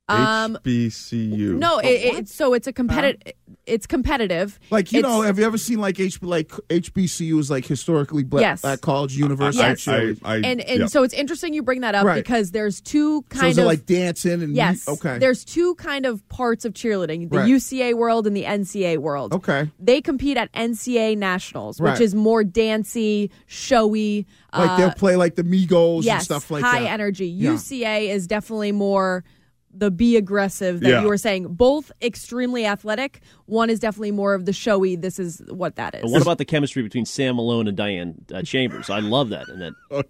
Um, H B C U. No, it, it, so it's a competitive. It's competitive. Like you It's- know, have you ever seen like H like H B C U is like historically black, Yes. black college university? Yes. I, I, and and yeah. so it's interesting you bring that up Right. because there's two So kind is it of like dancing and yes. okay. There's two kind of parts of cheerleading: the Right. U C A world and the N C A A world. Okay. They compete at N C A A nationals, which Right. is more dancey, showy. Like uh, they'll play like the Migos yes, and stuff like high that. energy. Yeah. U C A is definitely more the be aggressive that Yeah. you were saying. Both extremely athletic. One is definitely more of the showy. This is what that is. But what about the chemistry between Sam Malone and Diane uh, Chambers? I love that. And that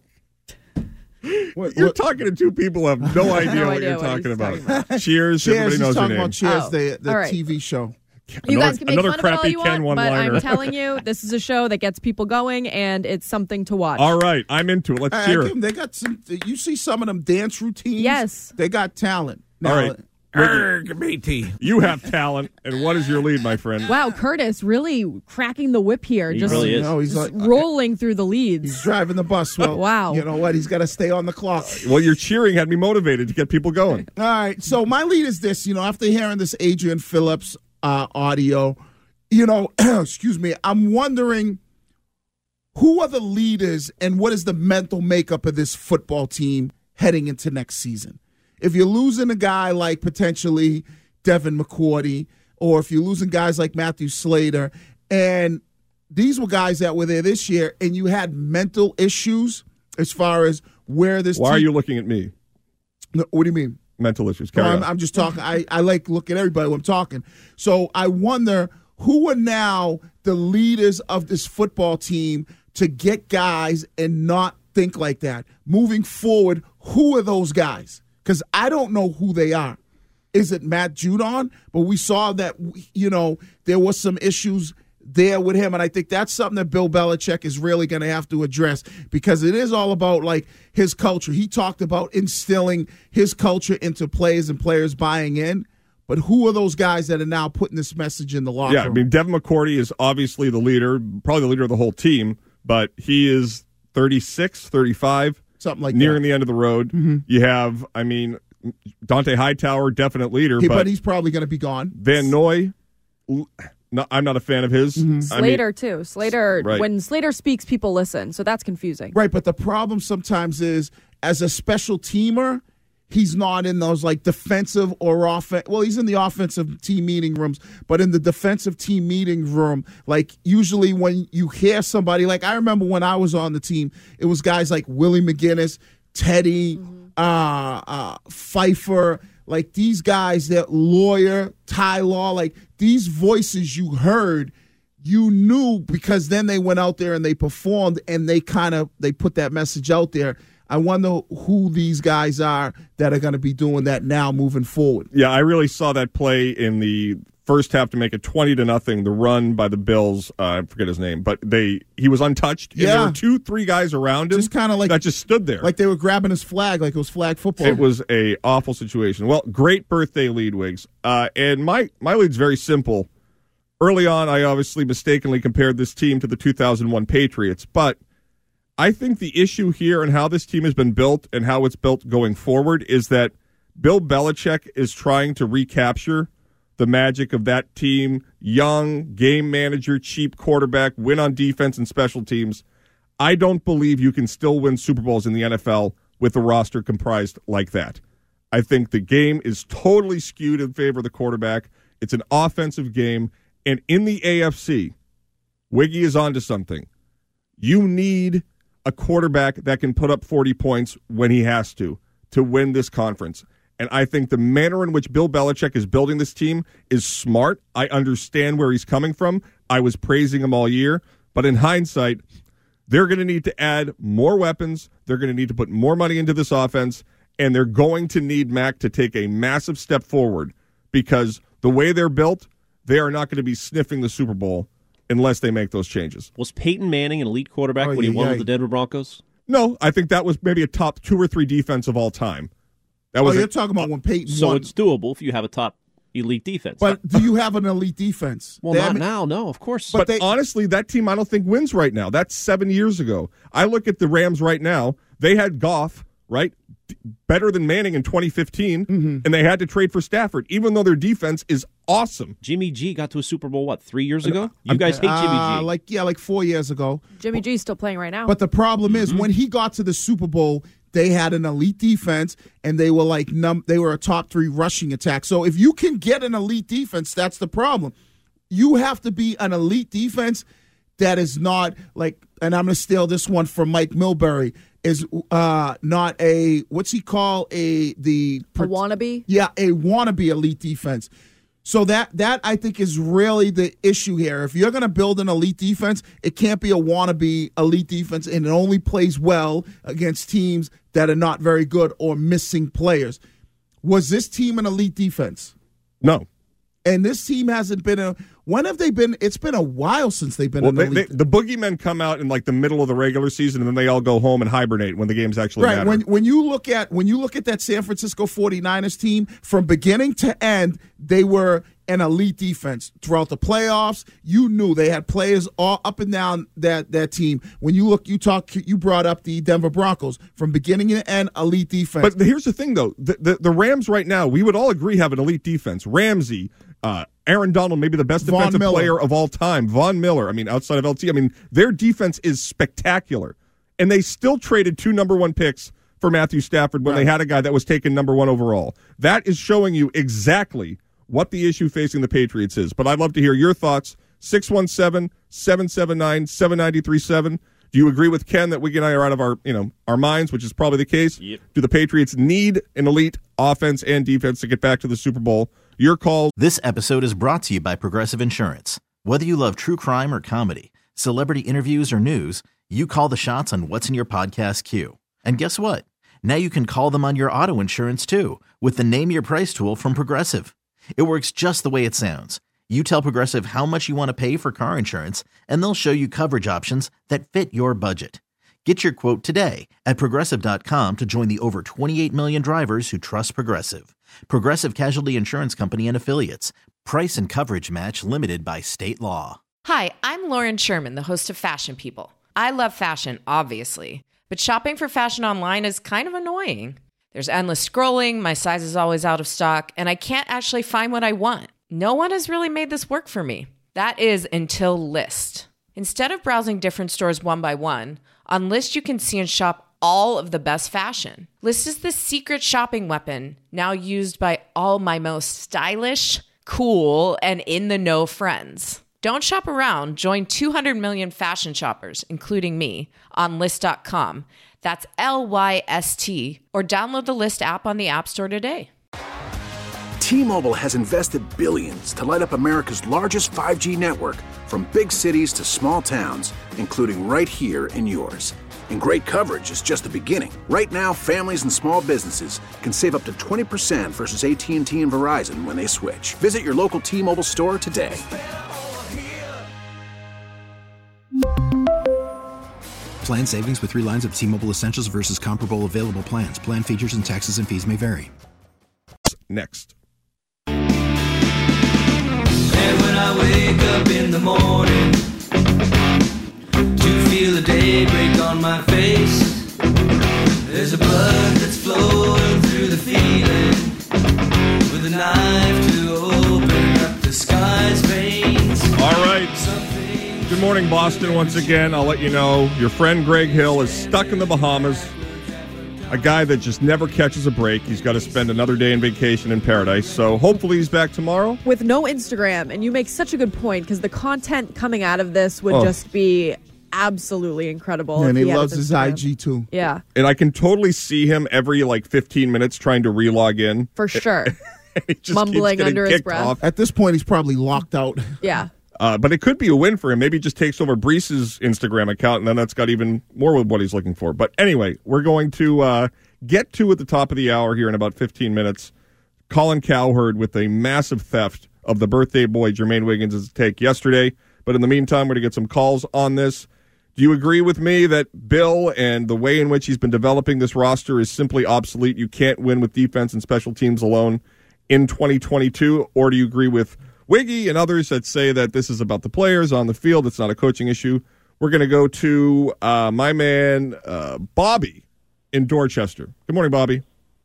What- You're what- talking to two people who have no idea No what idea you're what talking he's about. talking Cheers, Cheers, everybody he's knows your talking name. about Cheers, Oh, the, the all right. T V show. You Another- guys can make another fun of it all crappy you Ken want, but one-liner. I'm telling you, this is a show that gets people going, and it's something to watch. All right, I'm into it. Let's I- I hear give it. them- they got some. You see some of them dance routines. Yes. they got talent. Now, All right. Erg, B T. You have talent, and what is your lead, my friend? Wow, Curtis really cracking the whip here. He just really is. No, he's just like rolling through the he's leads. driving the bus. Well, Wow. You know what? He's got to stay on the clock. Well, your cheering had me motivated to get people going. All right. So my lead is this. You know, after hearing this Adrian Phillips uh, audio, you know, excuse me, I'm wondering who are the leaders and what is the mental makeup of this football team heading into next season. If you're losing a guy like potentially Devin McCourty, or if you're losing guys like Matthew Slater, and these were guys that were there this year, and you had mental issues as far as where this Why team. are you looking at me? No, what do you mean? Mental issues. Carry No, I'm, on. I'm just talking. I, I like look at everybody when I'm talking. So I wonder who are now the leaders of this football team to get guys and not think like that. Moving forward, who are those guys? Because I don't know who they are. Is it Matt Judon? But we saw that, you know, there was some issues there with him, and I think that's something that Bill Belichick is really going to have to address because it is all about, like, his culture. He talked about instilling his culture into players and players buying in, but who are those guys that are now putting this message in the locker Yeah, I room? mean, Devin McCourty is obviously the leader, probably the leader of the whole team, but he is thirty-six, thirty-five, something like nearing that. the end of the road. Mm-hmm. You have, I mean, Dante Hightower, definite leader, He- but, but he's probably going to be gone. Van Noy, no, I'm not a fan of his. Mm-hmm. I mean, Slater too. Slater. Right. When Slater speaks, people listen. So that's confusing. Right, but the problem sometimes is as a special teamer, he's not in those like defensive or offense. Well, he's in the offensive team meeting rooms, but in the defensive team meeting room, like usually when you hear somebody, like I remember when I was on the team, it was guys like Willie McGinnis, Teddy, mm-hmm. uh, uh, Pfeiffer, like these guys that lawyer, Ty Law, like these voices you heard. You knew because then they went out there and they performed and they kind of they put that message out there. I wonder who these guys are that are going to be doing that now moving forward. Yeah, I really saw that play in the first half to make it twenty to nothing. The run by the Bills, uh, I forget his name, but they he was untouched. And Yeah. there were two, three guys around him, Just kind of like that just stood there, like they were grabbing his flag, like it was flag football. It was a awful situation. Well, great birthday lead, Wiggs. Uh, and my my lead's very simple. Early on, I obviously mistakenly compared this team to the two thousand one Patriots, but I think the issue here and how this team has been built and how it's built going forward is that Bill Belichick is trying to recapture the magic of that team, young, game manager, cheap quarterback, win on defense and special teams. I don't believe you can still win Super Bowls in the N F L with a roster comprised like that. I think the game is totally skewed in favor of the quarterback. It's an offensive game. And in the A F C, Wiggy is onto something. You need a quarterback that can put up forty points when he has to, to win this conference. And I think the manner in which Bill Belichick is building this team is smart. I understand where he's coming from. I was praising him all year. But in hindsight, they're going to need to add more weapons. They're going to need to put more money into this offense. And they're going to need Mac to take a massive step forward because the way they're built, they are not going to be sniffing the Super Bowl unless they make those changes. Was Peyton Manning an elite quarterback Oh, when he yeah, won yeah. with the Denver Broncos? No, I think that was maybe a top two or three defense of all time. That Oh, was you're a, talking about when Peyton So won. it's doable if you have a top elite defense. But do you have an elite defense? well, They not haven't- now. No, of course. but they- honestly, that team I don't think wins right now. That's seven years ago. I look at the Rams right now. They had Goff, right? better than Manning in twenty fifteen, Mm-hmm. and they had to trade for Stafford, even though their defense is awesome. Jimmy G got to a Super Bowl, what, three years ago? You I'm- guys hate Jimmy G. Uh, like yeah, like four years ago. Jimmy G's still playing right now. But the problem is Mm-hmm. when he got to the Super Bowl, they had an elite defense, and they were like num- they were a top three rushing attack. So if you can get an elite defense, that's the problem. You have to be an elite defense that is not like, and I'm going to steal this one from Mike Milbury, is uh, not a, what's he call a the a wannabe? Yeah, a wannabe elite defense. So that that I think is really the issue here. If you're going to build an elite defense, it can't be a wannabe elite defense, and it only plays well against teams that are not very good or missing players. Was this team an elite defense? No. And this team hasn't been a. When have they been? It's been a while since they've been Well, an they, elite. they, the boogeymen come out in like the middle of the regular season, and then they all go home and hibernate when the games actually Right. matter. When when you look at when you look at that San Francisco forty-niners team, from beginning to end, they were an elite defense. Throughout the playoffs, you knew they had players all up and down that, that team. When you look, you talk, you brought up the Denver Broncos. From beginning to end, elite defense. But here's the thing, though. The, the, the Rams right now, we would all agree have an elite defense. Ramsey, uh, Aaron Donald, maybe the best Von defensive Miller. player of all time. Von Miller, I mean, outside of L T, I mean, their defense is spectacular. And they still traded two number one picks for Matthew Stafford when Right. they had a guy that was taken number one overall. That is showing you exactly what the issue facing the Patriots is. But I'd love to hear your thoughts. six one seven, seven seven nine, seven nine three seven. Do you agree with Ken that Wiggy and I are out of our, you know, our minds, which is probably the case? Yep. Do the Patriots need an elite offense and defense to get back to the Super Bowl? Your call. This episode is brought to you by Progressive Insurance. Whether you love true crime or comedy, celebrity interviews or news, you call the shots on what's in your podcast queue. And guess what? Now you can call them on your auto insurance too with the Name Your Price tool from Progressive. It works just the way it sounds. You tell Progressive how much you want to pay for car insurance, and they'll show you coverage options that fit your budget. Get your quote today at Progressive dot com to join the over twenty-eight million drivers who trust Progressive. Progressive Casualty Insurance Company and Affiliates. Price and coverage match limited by state law. Hi, I'm Lauren Sherman, the host of Fashion People. I love fashion, obviously, but shopping for fashion online is kind of annoying. There's endless scrolling, my size is always out of stock, and I can't actually find what I want. No one has really made this work for me. That is until Lyst. Instead of browsing different stores one by one, on Lyst you can see and shop all of the best fashion. Lyst is the secret shopping weapon, now used by all my most stylish, cool, and in-the-know friends. Don't shop around. Join two hundred million fashion shoppers, including me, on Lyst dot com. That's L Y S T, or download the Lyst app on the App Store today. T-Mobile has invested billions to light up America's largest five G network, from big cities to small towns, including right here in yours. And great coverage is just the beginning. Right now, families and small businesses can save up to twenty percent versus A T and T and Verizon when they switch. Visit your local T-Mobile store today. Plan savings with three lines of T-Mobile Essentials versus comparable available plans. Plan features and taxes and fees may vary. Next. And when I wake up in the morning to feel the day break on my face, there's a blood that's flowing through the feeling, with a knife to open up the sky's veins. All right. Good morning, Boston, once again. I'll let you know your friend Greg Hill is stuck in the Bahamas. A guy that just never catches a break. He's got to spend another day in vacation in paradise. So hopefully he's back tomorrow. With no Instagram. And you make such a good point, because the content coming out of this would Oh. just be absolutely incredible. And if he had loves his I Instagram. G too. Yeah, And I can totally see him every like fifteen minutes trying to re-log in. for sure. He just Mumbling keeps getting under his kicked breath. off. At this point, he's probably locked out. Yeah. Uh, but it could be a win for him. Maybe he just takes over Brees's Instagram account, and then that's got even more with what he's looking for. But anyway, we're going to uh, get to at the top of the hour here in about fifteen minutes. Colin Cowherd with a massive theft of the birthday boy Jermaine Wiggins' take yesterday. But in the meantime, we're going to get some calls on this. Do you agree with me that Bill and the way in which he's been developing this roster is simply obsolete? You can't win with defense and special teams alone in twenty twenty-two? Or do you agree with Wiggy and others that say that this is about the players on the field? It's not a coaching issue. We're going to go to uh, my man uh, Bobby in Dorchester. Good morning, Bobby.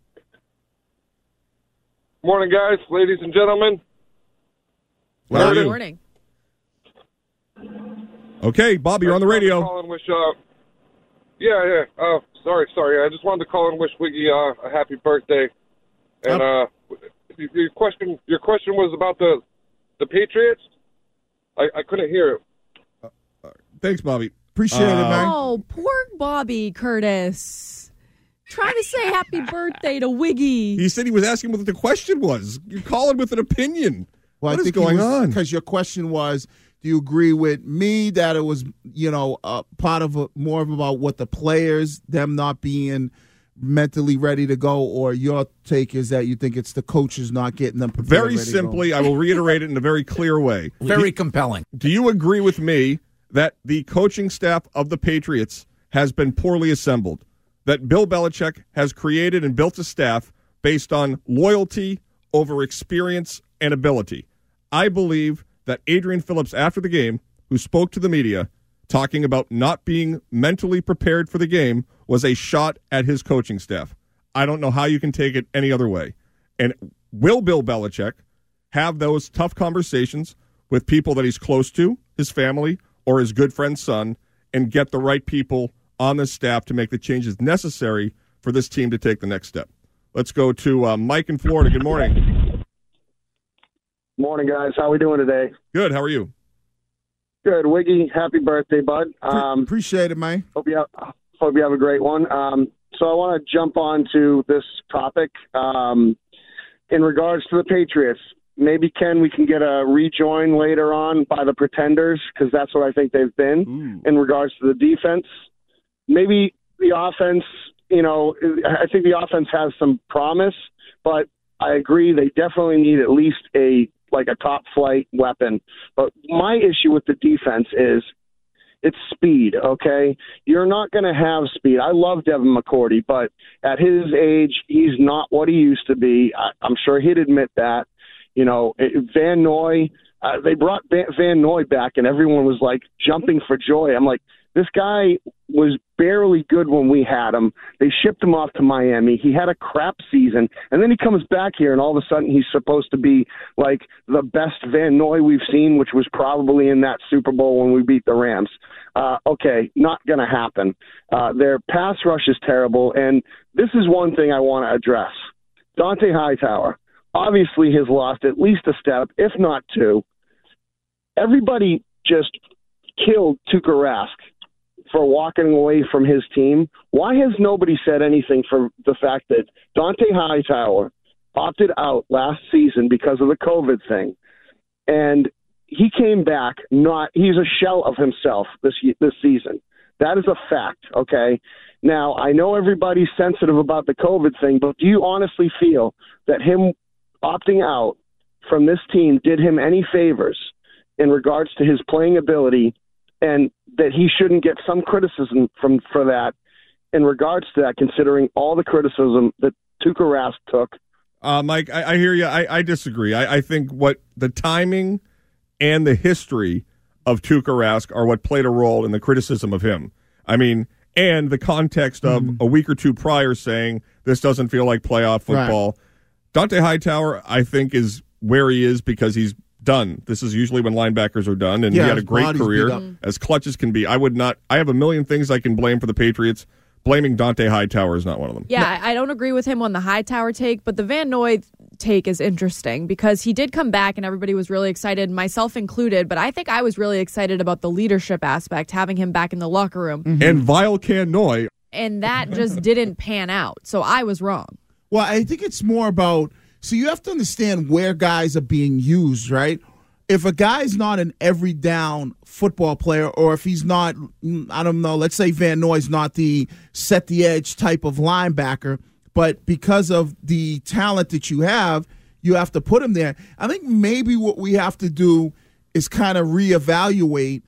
Morning, guys, ladies and gentlemen. How are Good you? morning. Okay, Bobby, you're on the radio. Call and wish, uh, yeah, yeah. Uh, sorry, sorry. I just wanted to call and wish Wiggy uh, a happy birthday. And uh, your question, your question was about the the Patriots. I, I couldn't hear it. Thanks, Bobby. Appreciate it, man. Oh, poor Bobby Curtis. Trying to say happy birthday to Wiggy. He said he was asking what the question was. You're calling with an opinion. Well, what I is think going on? Because your question was, do you agree with me that it was, you know, uh, part of a, more of about what the players, them not being mentally ready to go, or your take is that you think it's the coaches not getting them prepared? Very ready simply, to go? I will reiterate it in a very clear way. Very Do- compelling. Do you agree with me that the coaching staff of the Patriots has been poorly assembled? That Bill Belichick has created and built a staff based on loyalty over experience and ability? I believe that Adrian Phillips, after the game, who spoke to the media, talking about not being mentally prepared for the game, was a shot at his coaching staff. I don't know how you can take it any other way. And will Bill Belichick have those tough conversations with people that he's close to, his family, or his good friend's son, and get the right people on the staff to make the changes necessary for this team to take the next step? Let's go to uh, Mike in Florida. Good morning. Morning, guys. How we doing today? Good. How are you? Good. Wiggy, happy birthday, bud. Um, Appreciate it, man. Hope you have, hope you have a great one. Um, so I want to jump on to this topic um, in regards to the Patriots. Maybe, Ken, we can get a rejoin later on by the Pretenders, because that's what I think they've been. Ooh. In regards to the defense. Maybe the offense, you know, I think the offense has some promise, but I agree they definitely need at least a like a top flight weapon. But my issue with the defense is it's speed, okay? You're not going to have speed. I love Devin McCourty, but at his age, he's not what he used to be. I, I'm sure he'd admit that. You know, Van Noy, uh, they brought Van Noy back, and everyone was, like, jumping for joy. I'm like, this guy was barely good when we had him. They shipped him off to Miami. He had a crap season, and then he comes back here, and all of a sudden he's supposed to be like the best Van Noy we've seen, which was probably in that Super Bowl when we beat the Rams. Uh, okay, not going to happen. Uh, their pass rush is terrible, and this is one thing I want to address. Dante Hightower obviously has lost at least a step, if not two. Everybody just killed Tuukka Rask for walking away from his team. Why has nobody said anything for the fact that Dante Hightower opted out last season because of the COVID thing, and he came back not – he's a shell of himself this this season. That is a fact, okay? Now, I know everybody's sensitive about the COVID thing, but do you honestly feel that him opting out from this team did him any favors in regards to his playing ability, and that he shouldn't get some criticism from for that in regards to that, considering all the criticism that Tuukka Rask took? Uh, Mike, I, I hear you. I, I disagree. I, I think what the timing and the history of Tuukka Rask are what played a role in the criticism of him. I mean, and the context of mm. a week or two prior saying this doesn't feel like playoff football. Right. Dante Hightower, I think, is where he is because he's done. This is usually when linebackers are done, and yeah, he had a great career, as clutch as can be. I would not. I have a million things I can blame for the Patriots. Blaming Dante Hightower is not one of them. Yeah, no. I don't agree with him on the Hightower take, but the Van Noy take is interesting because he did come back and everybody was really excited, myself included, but I think I was really excited about the leadership aspect, having him back in the locker room. Mm-hmm. And Vile Can Noy. And that just didn't pan out, so I was wrong. Well, I think it's more about, so you have to understand where guys are being used, right? If a guy's not an every down football player, or if he's not, I don't know, let's say Van Noy's not the set the edge type of linebacker, but because of the talent that you have, you have to put him there. I think maybe what we have to do is kind of reevaluate,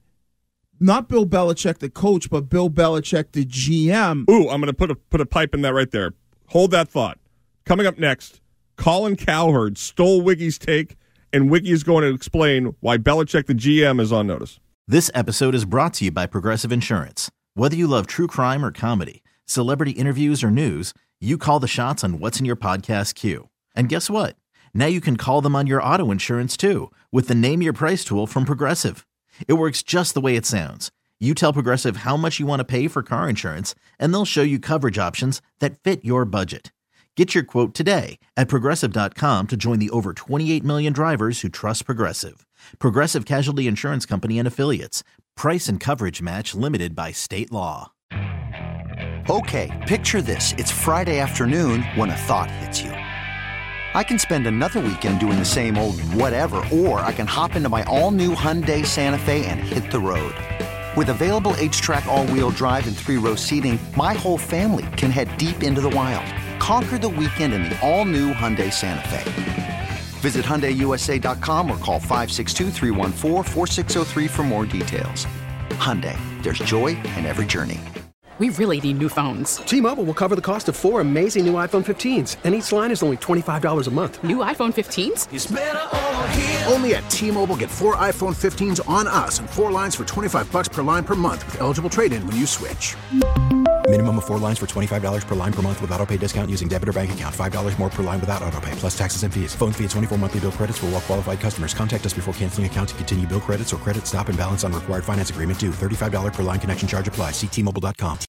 not Bill Belichick the coach, but Bill Belichick the G M. Ooh, I'm going to put a put a pipe in that right there. Hold that thought. Coming up next, Colin Cowherd stole Wiggy's take, and Wiggy is going to explain why Belichick, the G M, is on notice. This episode is brought to you by Progressive Insurance. Whether you love true crime or comedy, celebrity interviews, or news, you call the shots on what's in your podcast queue. And guess what? Now you can call them on your auto insurance too with the Name Your Price tool from Progressive. It works just the way it sounds. You tell Progressive how much you want to pay for car insurance, and they'll show you coverage options that fit your budget. Get your quote today at Progressive dot com to join the over twenty-eight million drivers who trust Progressive. Progressive Casualty Insurance Company and Affiliates. Price and coverage match limited by state law. Okay, picture this. It's Friday afternoon when a thought hits you. I can spend another weekend doing the same old whatever, or I can hop into my all-new Hyundai Santa Fe and hit the road. With available H-Track all-wheel drive and three-row seating, my whole family can head deep into the wild. Conquer the weekend in the all-new Hyundai Santa Fe. Visit Hyundai U S A dot com or call five six two, three one four, four six zero three for more details. Hyundai, there's joy in every journey. We really need new phones. T-Mobile will cover the cost of four amazing new iPhone fifteens, and each line is only twenty-five dollars a month. New iPhone fifteens? It's better over here. Only at T-Mobile, get four iPhone fifteens on us and four lines for twenty-five bucks per line per month with eligible trade-in when you switch. Minimum of four lines for twenty-five dollars per line per month with auto pay discount using debit or bank account. five dollars more per line without auto pay, plus taxes and fees. Phone fee at twenty-four monthly bill credits for well-qualified customers. Contact us before canceling account to continue bill credits or credit stop and balance on required finance agreement due. thirty-five dollars per line connection charge applies. See T Mobile dot com.